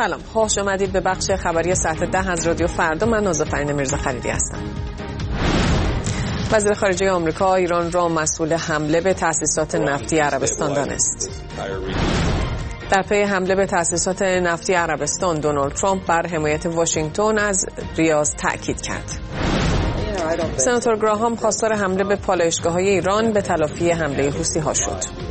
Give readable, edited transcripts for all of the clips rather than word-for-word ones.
سلام، خوش آمدید به بخش خبری ساعت 10 از رادیو فردا. من نازافرین میرزا خلیلی هستم. وزیر خارجه آمریکا ایران را مسئول حمله به تأسیسات نفتی عربستان دانست. در پی حمله به تأسیسات نفتی عربستان، دونالد ترامپ بر حمایت واشنگتن از ریاض تأکید کرد. سناتور گراهام خواستار حمله به پالایشگاه‌های ایران به تلافی حمله حوثی‌ها شد.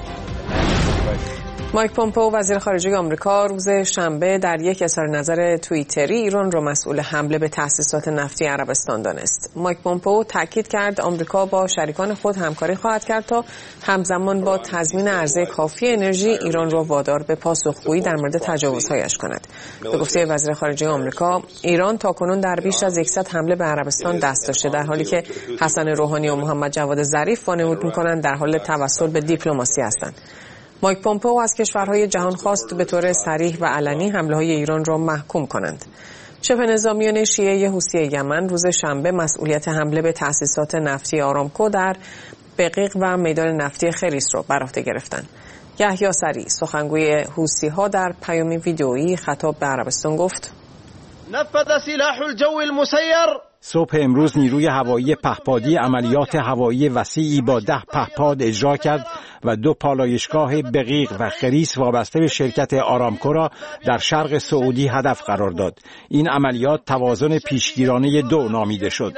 مایک پومپئو وزیر خارجه آمریکا روز شنبه در یک اظهار نظر توییتری ایران را مسئول حمله به تأسیسات نفتی عربستان دانست. مایک پومپئو تاکید کرد آمریکا با شریکان خود همکاری خواهد کرد تا همزمان با تضمین عرضه کافی انرژی ایران را وادار به پاسخگویی در مورد تجاوزهایش کند. به گفته وزیر خارجه آمریکا، ایران تاکنون در بیش از 100 حمله به عربستان دست داشته، در حالی که حسن روحانی و محمد جواد ظریف وانمود می‌کنند در حال توسل به دیپلماسی هستند. مایک پومپئو از کشورهای جهان خواست به طور صریح و علنی حمله‌های ایران را محکوم کنند. شبه نظامیان شیعه حوثی یمن روز شنبه مسئولیت حمله به تأسیسات نفتی آرامکو در بقیق و میدان نفتی خریس را بر عهده گرفتند. یحیی سریع، سخنگوی حوثی‌ها، در پیامی ویدئویی خطاب به عربستان گفت: نفذ سلاح الجو المسیر. صبح امروز نیروی هوایی پهپادی عملیات هوایی وسیعی با 10 پهپاد اجرا کرد و 2 پالایشگاه بقیق و خریس وابسته به شرکت آرامکو را در شرق سعودی هدف قرار داد. این عملیات توازن پیشگیرانه 2 نامیده شد.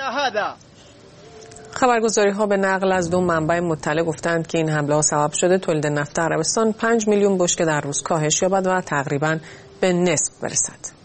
خبرگزاری‌ها به نقل از 2 منبع مطلع گفتند که این حمله‌ها سبب شده تولید نفت عربستان 5 میلیون بشکه در روز کاهش یابد و تقریباً به نصف برسد.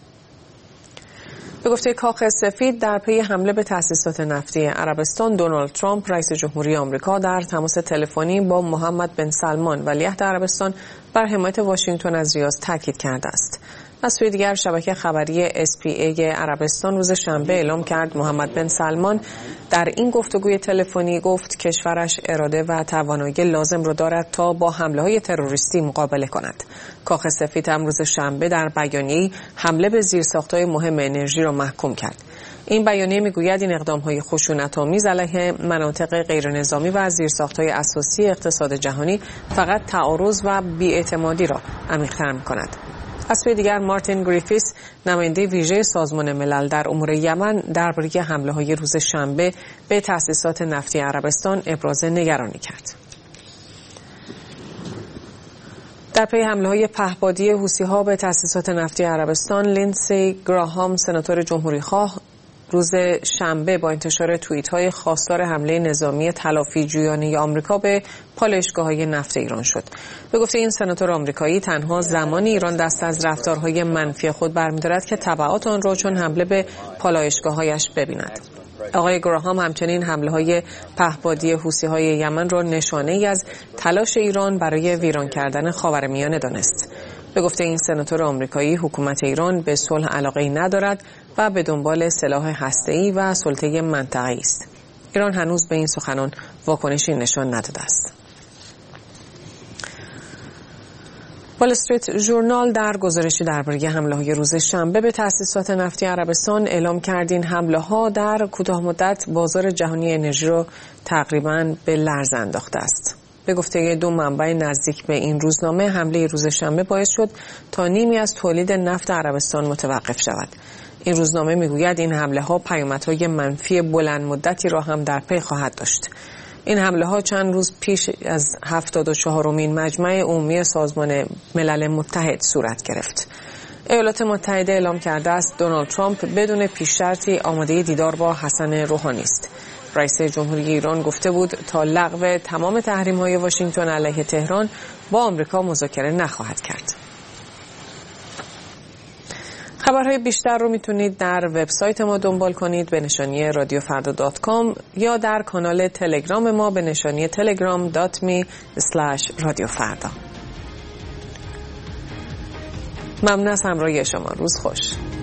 به گفته کاخ سفید، در پی حمله به تأسیسات نفتی عربستان، دونالد ترامپ رئیس جمهوری آمریکا در تماس تلفنی با محمد بن سلمان ولیعهد عربستان بر حمایت واشنگتن از ریاض تاکید کرده است. از سوی دیگر شبکه خبری SPA عربستان روز شنبه اعلام کرد محمد بن سلمان در این گفتگوی تلفنی گفت کشورش اراده و توانایی لازم را دارد تا با حمله‌های تروریستی مقابله کند. کاخ سفید هم روز شنبه در بیانیه‌ای حمله به زیرساخت‌های مهم انرژی را محکوم کرد. این بیانیه میگوید این اقدام‌های خشونت‌آمیز علیه مناطق غیرنظامی و زیرساخت‌های اساسی اقتصاد جهانی فقط تعارض و بی‌اعتمادی را عمیق‌تر می‌کند. از سوی دیگر مارتین گریفیس، نماینده ویژه سازمان ملل در امور یمن، درباره حمله‌های روز شنبه به تأسیسات نفتی عربستان ابراز نگرانی کرد. در پی حمله‌های پهپادی حوثی‌ها به تأسیسات نفتی عربستان، لیندسی گراهام، سناتور جمهوری‌خواه، روز شنبه با انتشار توییت‌های خواستار حمله نظامی تلافی جویانه آمریکا به پالایشگاه‌های نفت ایران شد. به گفته این سناتور آمریکایی، تنها زمانی ایران دست از رفتارهای منفی خود برمی‌دارد که تبعات آن را چون حمله به پالایشگاه‌هایش ببیند. آقای گراهام همچنین حمله‌های پهپادی حوثی‌های یمن را نشانه‌ای از تلاش ایران برای ویران کردن خاورمیانه دانست. به گفته این سناتور آمریکایی، حکومت ایران به صلح علاقه‌ای ندارد و به دنبال سلاح هسته‌ای و سلطه منطقه‌ای است. ایران هنوز به این سخنان واکنشی نشان نداده است. وال استریت ژورنال در گزارشی درباره حمله‌های روز شنبه به تأسیسات نفتی عربستان اعلام کرد این حمله‌ها در کوتاه مدت بازار جهانی انرژی را تقریباً به لرز انداخته است. به گفته 2 منبع نزدیک به این روزنامه، حمله روز شنبه باعث شد تا نیمی از تولید نفت عربستان متوقف شود. این روزنامه میگوید این حمله‌ها پیامدهای منفی بلند مدتی را هم در پی خواهد داشت. این حمله‌ها چند روز پیش از 74مین مجمع عمومی سازمان ملل متحد صورت گرفت. ایالات متحده اعلام کرده است دونالد ترامپ بدون پیش شرطی آماده دیدار با حسن روحانی است. رئیس جمهوری ایران گفته بود تا لغو تمام تحریم‌های واشنگتن علیه تهران با آمریکا مذاکره نخواهد کرد. خبرهای بیشتر رو میتونید در وبسایت ما دنبال کنید به نشانی radiofarda.com یا در کانال تلگرام ما به نشانی telegram.me/radiofarda. ممنون از همراهی شما. روز خوش.